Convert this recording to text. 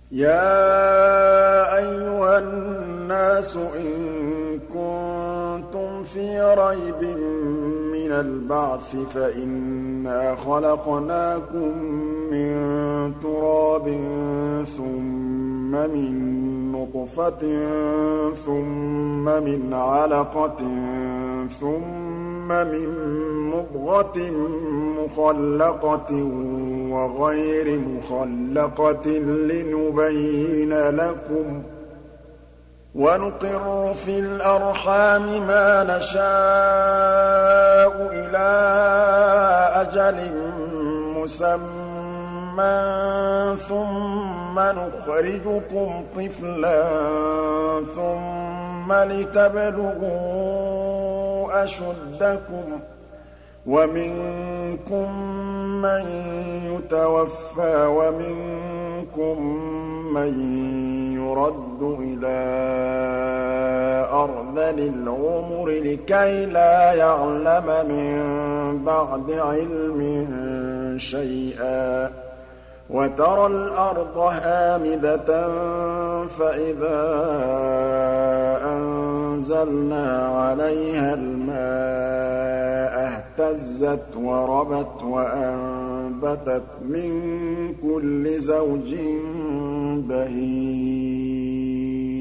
يَا أَيُّهَا النَّاسُ إِن كُنتُمْ فِي رَيْبٍ مِّنَ الْبَعْثِ فَإِنَّا خَلَقْنَاكُم مِّن تُرَابٍ ثُمَّ مِن نُّطْفَةٍ ثُمَّ مِنْ عَلَقَةٍ ثُمَّ مِن مُّضْغَةٍ مُّخَلَّقَةٍ وَغَيْرِ مُخَلَّقَةٍ لِّنُبَيِّنَ لَكُمْ ۚ وَنُقِرُّ فِي الْأَرْحَامِ مَا نَشَاءُ إِلَىٰ أَجَلٍ مُّسَمًّى ثُمَّ نُخْرِجُكُمْ طِفْلًا ثُمَّ لِتَبْلُغُوا أَشُدَّكُمْ ۖ وَمِنكُم مَّن يُتَوَفَّىٰ وَمِنكُم مَّن يُرَدُّ إِلَىٰ أَرْذَلِ الْعُمُرِ لِكَيْلَا يَعْلَمَ مِن بَعْدِ عِلْمٍ شَيْئًا ۚ وَتَرَى الْأَرْضَ هَامِدَةً فَإِذَا أَنزَلْنَا عَلَيْهَا الْمَاءَ اهْتَزَّتْ وَرَبَتْ وَأَنبَتَتْ مِن كُلِّ زَوْجٍ بَهِيجٍ